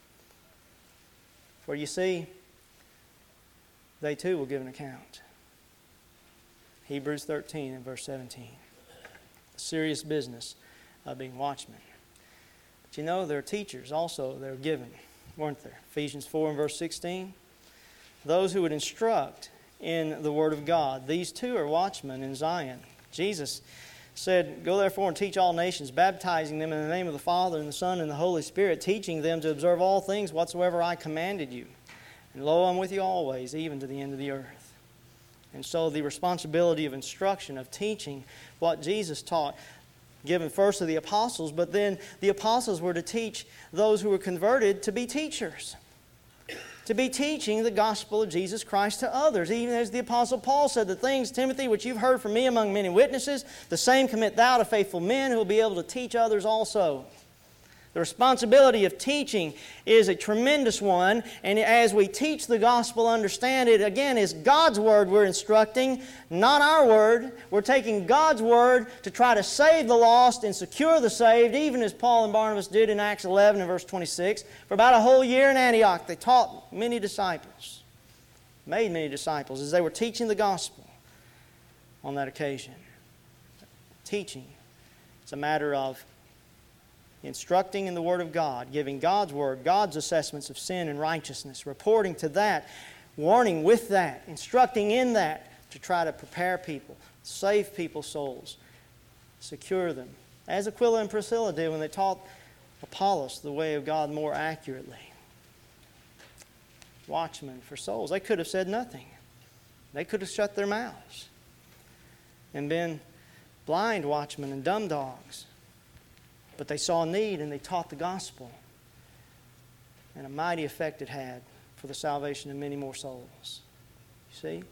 For you see, they too will give an account. Hebrews 13 and verse 17. The serious business of being watchmen. But you know, there are teachers also that are given, weren't there? Ephesians 4 and verse 16. Those who would instruct in the Word of God. These too are watchmen in Zion. Jesus said, go therefore and teach all nations, baptizing them in the name of the Father and the Son and the Holy Spirit, teaching them to observe all things whatsoever I commanded you. And lo, I'm with you always, even to the end of the earth. And so the responsibility of instruction, of teaching what Jesus taught, given first to the apostles, but then the apostles were to teach those who were converted to be teachers. To be teaching the gospel of Jesus Christ to others. Even as the Apostle Paul said, the things, Timothy, which you've heard from me among many witnesses, the same commit thou to faithful men who will be able to teach others also. The responsibility of teaching is a tremendous one, and as we teach the gospel, understand it, again, is God's Word we're instructing, not our word. We're taking God's Word to try to save the lost and secure the saved, even as Paul and Barnabas did in Acts 11 and verse 26. For about a whole year in Antioch, they taught many disciples, made many disciples, as they were teaching the gospel on that occasion. Teaching, it's a matter of instructing in the Word of God, giving God's Word, God's assessments of sin and righteousness, reporting to that, warning with that, instructing in that, to try to prepare people save people's souls, secure them, as Aquila and Priscilla did when they taught Apollos the way of God more accurately. Watchmen for souls. They could have said nothing. They could have shut their mouths and been blind watchmen and dumb dogs. But they saw need and they taught the gospel. And a mighty effect it had for the salvation of many more souls. You see?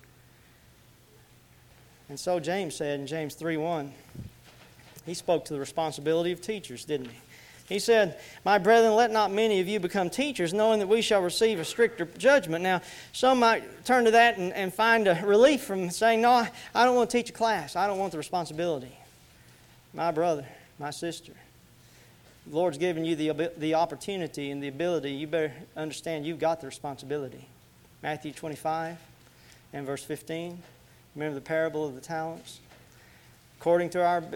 And so James said in James 3:1, he spoke to the responsibility of teachers, didn't he? He said, "My brethren, let not many of you become teachers, knowing that we shall receive a stricter judgment." Now, some might turn to that and find a relief from saying, "No, I don't want to teach a class. I don't want the responsibility." My brother, my sister, the Lord's given you the opportunity and the ability. You better understand you've got the responsibility. Matthew 25 and verse 15. Remember the parable of the talents? According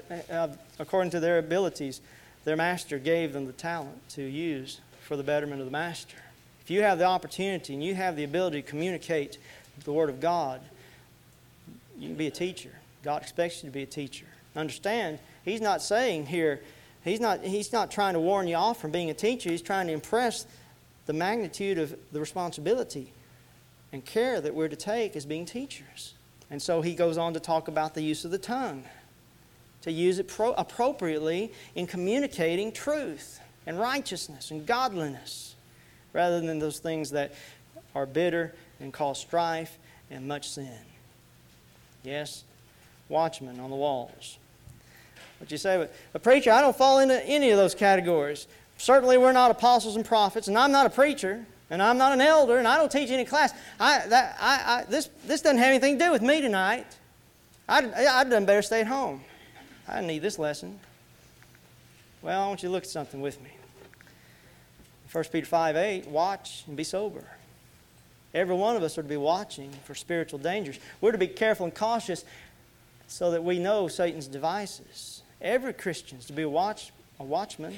to their abilities, their master gave them the talent to use for the betterment of the master. If you have the opportunity and you have the ability to communicate the Word of God, you can be a teacher. God expects you to be a teacher. Understand, He's not saying here, He's not trying to warn you off from being a teacher. He's trying to impress the magnitude of the responsibility and care that we're to take as being teachers. And so he goes on to talk about the use of the tongue, to use it appropriately in communicating truth and righteousness and godliness, rather than those things that are bitter and cause strife and much sin. Yes, watchmen on the walls. But you say, but preacher, I don't fall into any of those categories. Certainly we're not apostles and prophets, and I'm not a preacher, and I'm not an elder, and I don't teach any class. This doesn't have anything to do with me tonight. I'd done better stay at home. I need this lesson. Well, I want you to look at something with me. 1 Peter 5:8, watch and be sober. Every one of us are to be watching for spiritual dangers. We're to be careful and cautious so that we know Satan's devices. Every Christian is to be a watchman.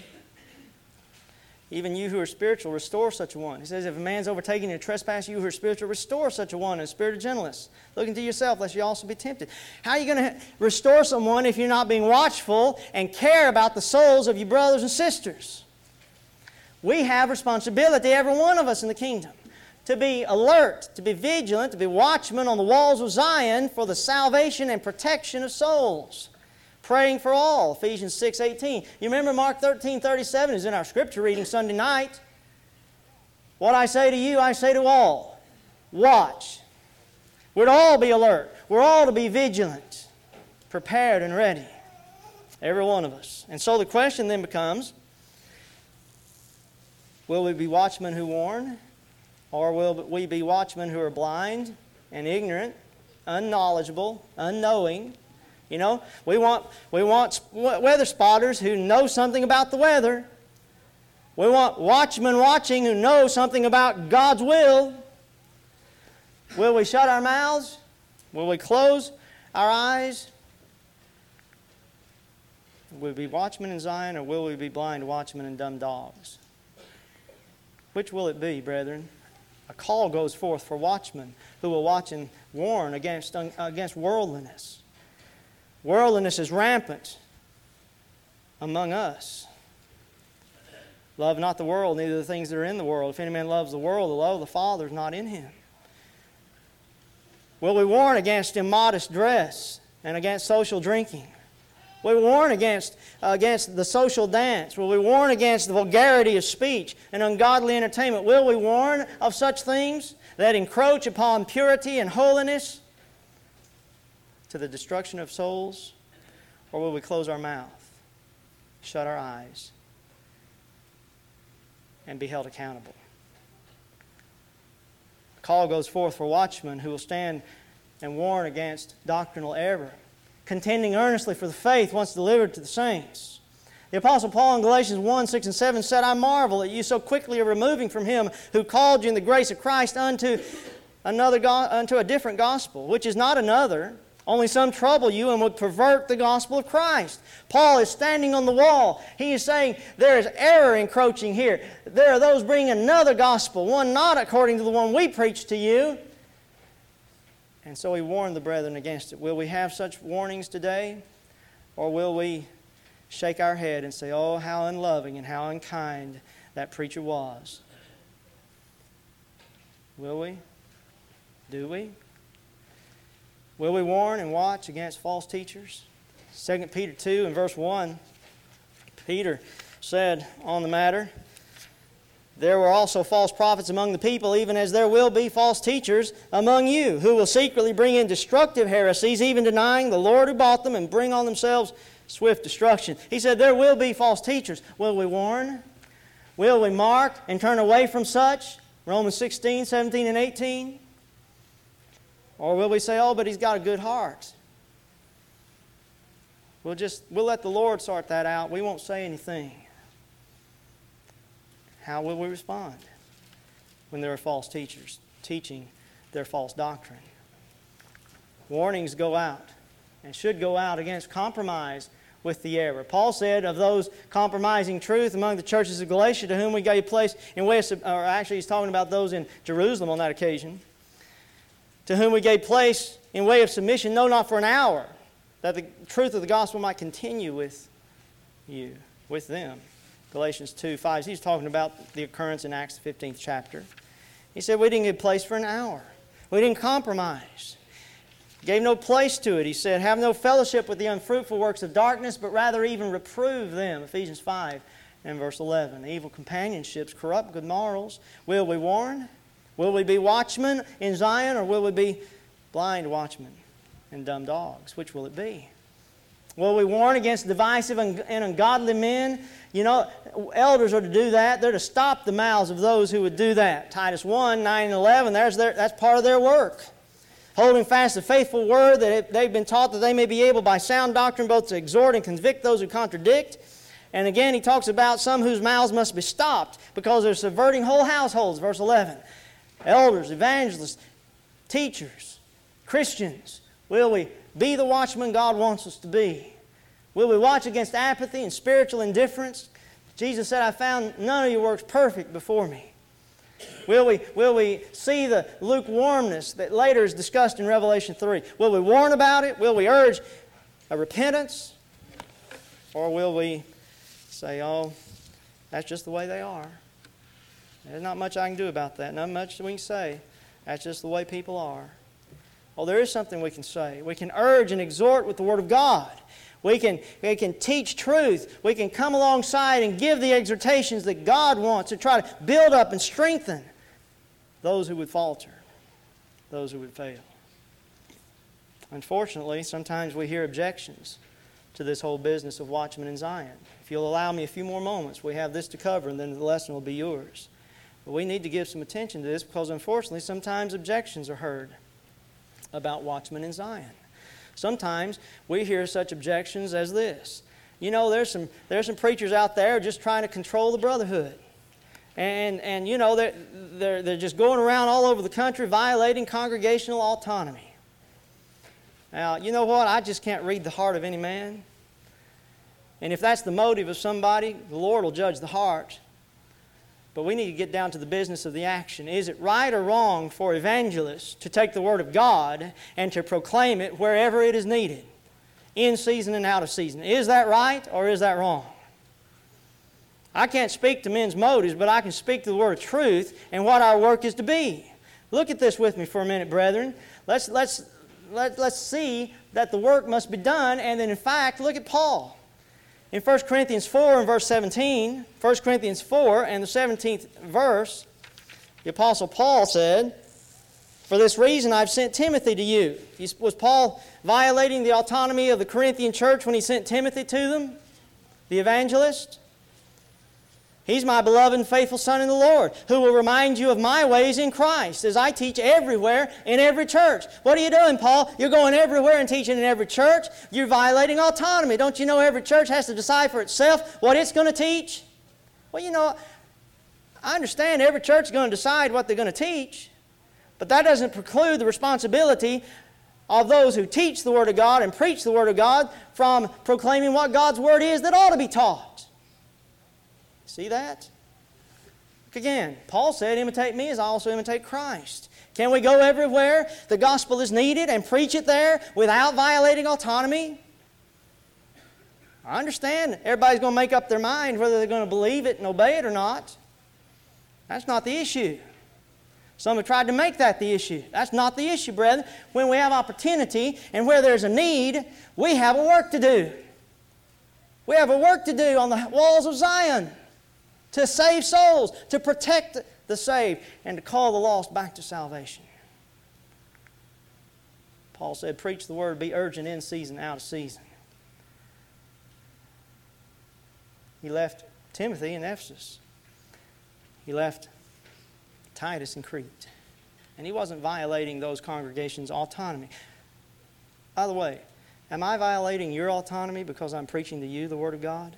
Even you who are spiritual, restore such a one. He says, if a man's overtaken in a trespass, you who are spiritual, restore such a one in a spirit of gentleness. Look into yourself, lest you also be tempted. How are you going to restore someone if you're not being watchful and care about the souls of your brothers and sisters? We have responsibility, every one of us in the kingdom, to be alert, to be vigilant, to be watchmen on the walls of Zion for the salvation and protection of souls. Praying for all, Ephesians 6:18. You remember Mark 13:37 is in our scripture reading Sunday night. What I say to you, I say to all. Watch. We're to all be alert. We're all to be vigilant, prepared and ready. Every one of us. And so the question then becomes, will we be watchmen who warn? Or will we be watchmen who are blind and ignorant, unknowledgeable, unknowing? You know, we want weather spotters who know something about the weather. We want watchmen watching who know something about God's will. Will we shut our mouths? Will we close our eyes? Will we be watchmen in Zion, or will we be blind watchmen and dumb dogs? Which will it be, brethren? A call goes forth for watchmen who will watch and warn against worldliness. Worldliness is rampant among us. Love not the world, neither the things that are in the world. If any man loves the world, the love of the Father is not in him. Will we warn against immodest dress and against social drinking? Will we warn against the social dance? Will we warn against the vulgarity of speech and ungodly entertainment? Will we warn of such things that encroach upon purity and holiness to the destruction of souls? Or will we close our mouth, shut our eyes, and be held accountable? A call goes forth for watchmen who will stand and warn against doctrinal error, contending earnestly for the faith once delivered to the saints. The Apostle Paul in Galatians 1:6 and 7 said, I marvel that you so quickly are removing from him who called you in the grace of Christ unto a different gospel, which is not another. Only some trouble you and would pervert the gospel of Christ. Paul is standing on the wall. He is saying there is error encroaching here. There are those bringing another gospel, one not according to the one we preach to you. And so he warned the brethren against it. Will we have such warnings today? Or will we shake our head and say, oh, how unloving and how unkind that preacher was? Will we? Do we? Will we warn and watch against false teachers? 2 Peter 2 and verse 1, Peter said on the matter, there were also false prophets among the people, even as there will be false teachers among you, who will secretly bring in destructive heresies, even denying the Lord who bought them, and bring on themselves swift destruction. He said there will be false teachers. Will we warn? Will we mark and turn away from such? Romans 16, 17, and 18. Or will we say, oh, but he's got a good heart? We'll let the Lord sort that out. We won't say anything. How will we respond when there are false teachers teaching their false doctrine? Warnings go out and should go out against compromise with the error. Paul said of those compromising truth among the churches of Galatia, to whom we gave place in way of, or actually he's talking about those in Jerusalem on that occasion, to whom we gave place in way of submission, no, not for an hour, that the truth of the gospel might continue with you, with them. Galatians 2:5. He's talking about the occurrence in Acts 15th chapter. He said we didn't give place for an hour. We didn't compromise. Gave no place to it. He said, have no fellowship with the unfruitful works of darkness, but rather even reprove them. Ephesians 5 and verse 11. Evil companionships corrupt good morals. Will we warn? Will we be watchmen in Zion, or will we be blind watchmen and dumb dogs? Which will it be? Will we warn against divisive and ungodly men? You know, elders are to do that. They're to stop the mouths of those who would do that. Titus 1, 9 and 11, that's part of their work. Holding fast the faithful word that they've been taught, that they may be able by sound doctrine both to exhort and convict those who contradict. And again, he talks about some whose mouths must be stopped because they're subverting whole households. Verse 11. Elders, evangelists, teachers, Christians, will we be the watchmen God wants us to be? Will we watch against apathy and spiritual indifference? Jesus said, I found none of your works perfect before me. Will we see the lukewarmness that later is discussed in Revelation 3? Will we warn about it? Will we urge a repentance? Or will we say, oh, that's just the way they are? There's not much I can do about that. Not much we can say. That's just the way people are. Well, there is something we can say. We can urge and exhort with the Word of God. We can teach truth. We can come alongside and give the exhortations that God wants to try to build up and strengthen those who would falter, those who would fail. Unfortunately, sometimes we hear objections to this whole business of watchmen in Zion. If you'll allow me a few more moments, we have this to cover, and then the lesson will be yours. But we need to give some attention to this because, unfortunately, sometimes objections are heard about watchmen in Zion. Sometimes we hear such objections as this. You know, there's some preachers out there just trying to control the brotherhood. And you know, they're just going around all over the country violating congregational autonomy. Now, you know what? I just can't read the heart of any man. And if that's the motive of somebody, the Lord will judge the heart. But we need to get down to the business of the action. Is it right or wrong for evangelists to take the Word of God and to proclaim it wherever it is needed, in season and out of season? Is that right or is that wrong? I can't speak to men's motives, but I can speak to the word of truth and what our work is to be. Look at this with me for a minute, brethren. Let's see that the work must be done, and then in fact, look at Paul. In 1 Corinthians 4 and verse 17, 1 Corinthians 4 and the 17th verse, the Apostle Paul said, for this reason I've sent Timothy to you. Was Paul violating the autonomy of the Corinthian church when he sent Timothy to them, the evangelist? He's my beloved and faithful son in the Lord, who will remind you of my ways in Christ, as I teach everywhere in every church. What are you doing, Paul? You're going everywhere and teaching in every church. You're violating autonomy. Don't you know every church has to decide for itself what it's going to teach? Well, you know, I understand every church is going to decide what they're going to teach, but that doesn't preclude the responsibility of those who teach the Word of God and preach the Word of God from proclaiming what God's Word is that ought to be taught. See that? Again, Paul said, imitate me as I also imitate Christ. Can we go everywhere the gospel is needed and preach it there without violating autonomy? I understand everybody's going to make up their mind whether they're going to believe it and obey it or not. That's not the issue. Some have tried to make that the issue. That's not the issue, brethren. When we have opportunity and where there's a need, we have a work to do. We have a work to do on the walls of Zion to save souls, to protect the saved, and to call the lost back to salvation. Paul said, preach the word, be urgent in season, out of season. He left Timothy in Ephesus. He left Titus in Crete. And he wasn't violating those congregations' autonomy. By the way, am I violating your autonomy because I'm preaching to you the Word of God?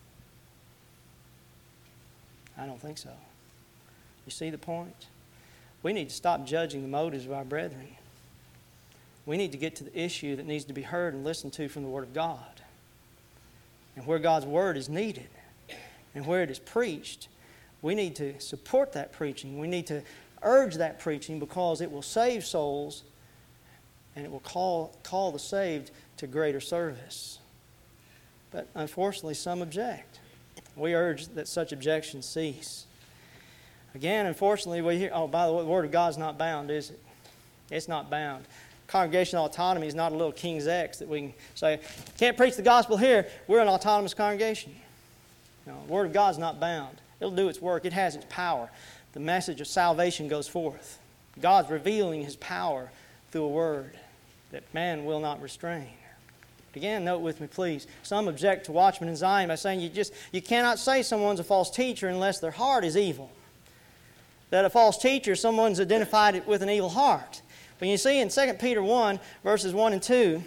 I don't think so. You see the point? We need to stop judging the motives of our brethren. We need to get to the issue that needs to be heard and listened to from the Word of God. And where God's Word is needed and where it is preached, we need to support that preaching. We need to urge that preaching because it will save souls and it will call the saved to greater service. But unfortunately, some object. We urge that such objections cease. Again, unfortunately, we hear, oh, by the way, the Word of God is not bound, is it? It's not bound. Congregational autonomy is not a little King's X that we can say, can't preach the gospel here, we're an autonomous congregation. No, the Word of God is not bound. It'll do its work. It has its power. The message of salvation goes forth. God's revealing His power through a word that man will not restrain. Again, note with me, please. Some object to Watchmen in Zion by saying you cannot say someone's a false teacher unless their heart is evil. That a false teacher, someone's identified it with an evil heart. But you see in 2 Peter 1, verses 1 and 2,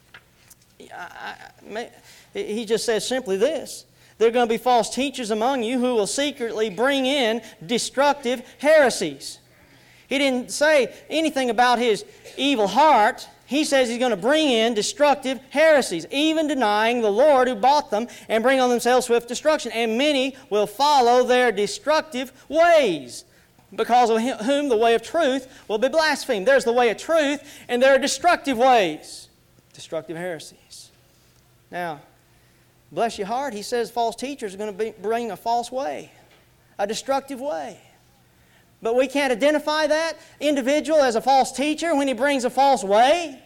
he just says simply this. There are going to be false teachers among you who will secretly bring in destructive heresies. He didn't say anything about his evil heart. He says he's going to bring in destructive heresies, even denying the Lord who bought them and bring on themselves swift destruction. And many will follow their destructive ways, because of whom the way of truth will be blasphemed. There's the way of truth, and there are destructive ways, destructive heresies. Now, bless your heart, he says false teachers are going to bring a false way, a destructive way. But we can't identify that individual as a false teacher when he brings a false way.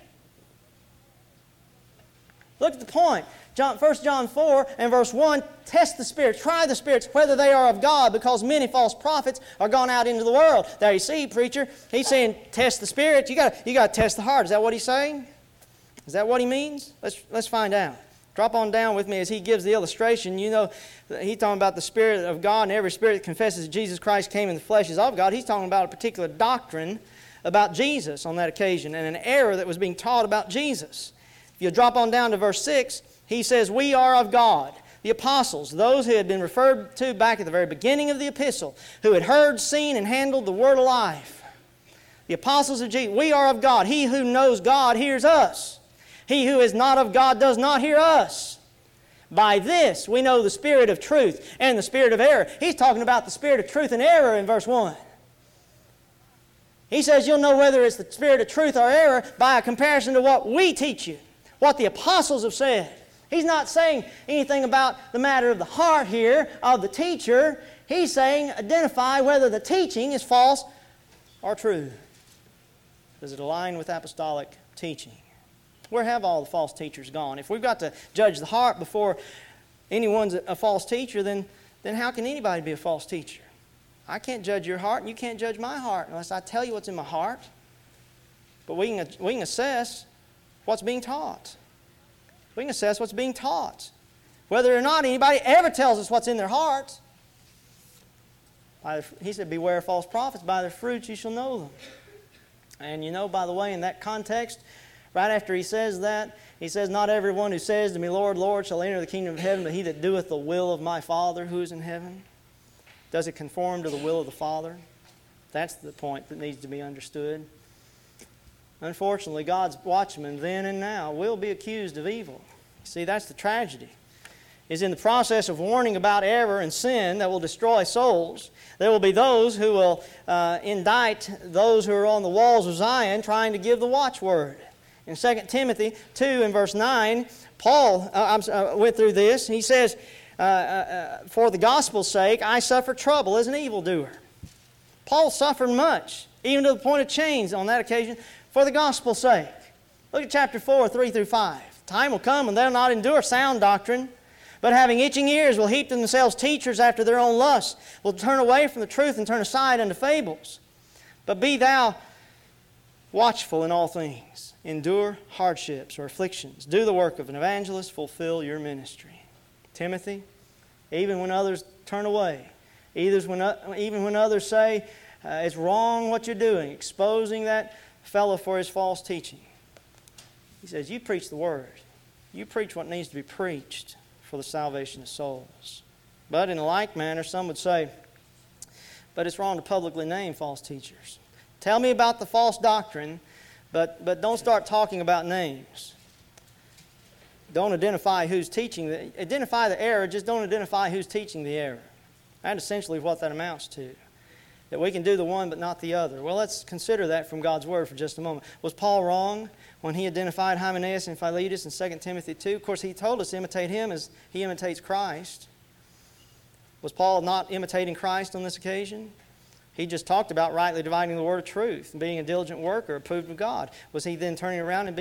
Look at the point. 1 John 4 and verse 1, test the spirits, try the spirits, whether they are of God, because many false prophets are gone out into the world. There you see, preacher, he's saying test the spirits. You got to test the heart. Is that what he's saying? Is that what he means? Let's find out. Drop on down with me as he gives the illustration. You know, he's talking about the Spirit of God, and every spirit that confesses that Jesus Christ came in the flesh is of God. He's talking about a particular doctrine about Jesus on that occasion and an error that was being taught about Jesus. If you drop on down to verse 6, he says, we are of God. The apostles, those who had been referred to back at the very beginning of the epistle, who had heard, seen, and handled the word of life. The apostles of Jesus, we are of God. He who knows God hears us. He who is not of God does not hear us. By this we know the spirit of truth and the spirit of error. He's talking about the spirit of truth and error in verse 1. He says you'll know whether it's the spirit of truth or error by a comparison to what we teach you, what the apostles have said. He's not saying anything about the matter of the heart here of the teacher. He's saying identify whether the teaching is false or true. Does it align with apostolic teaching? Where have all the false teachers gone? If we've got to judge the heart before anyone's a false teacher, then how can anybody be a false teacher? I can't judge your heart, and you can't judge my heart unless I tell you what's in my heart. But we can assess what's being taught. We can assess what's being taught. Whether or not anybody ever tells us what's in their hearts. He said, beware of false prophets. By their fruits you shall know them. And you know, by the way, in that context, right after he says that, he says, not everyone who says to me, Lord, Lord, shall enter the kingdom of heaven, but he that doeth the will of my Father who is in heaven. Does it conform to the will of the Father? That's the point that needs to be understood. Unfortunately, God's watchmen then and now will be accused of evil. See, that's the tragedy. is in the process of warning about error and sin that will destroy souls. There will be those who will indict those who are on the walls of Zion trying to give the watchword. In 2 Timothy 2 and verse 9, Paul went through this. He says, for the gospel's sake, I suffer trouble as an evildoer. Paul suffered much, even to the point of chains on that occasion, for the gospel's sake. Look at chapter 4, 3 through 5. Time will come when they'll not endure sound doctrine, but having itching ears will heap to themselves teachers after their own lusts, will turn away from the truth and turn aside unto fables. But be thou watchful in all things. Endure hardships or afflictions. Do the work of an evangelist. Fulfill your ministry. Timothy, even when others turn away, even when others say it's wrong what you're doing, exposing that fellow for his false teaching, he says, you preach the Word. You preach what needs to be preached for the salvation of souls. But in a like manner, some would say, but it's wrong to publicly name false teachers. Tell me about the false doctrine, but don't start talking about names. Don't identify who's teaching. Identify the error, just don't identify who's teaching the error. That's essentially what that amounts to. That we can do the one but not the other. Well, let's consider that from God's Word for just a moment. Was Paul wrong when he identified Hymenaeus and Philetus in 2 Timothy 2? Of course, he told us to imitate him as he imitates Christ. Was Paul not imitating Christ on this occasion? He just talked about rightly dividing the word of truth and being a diligent worker approved of God. Was he then turning around and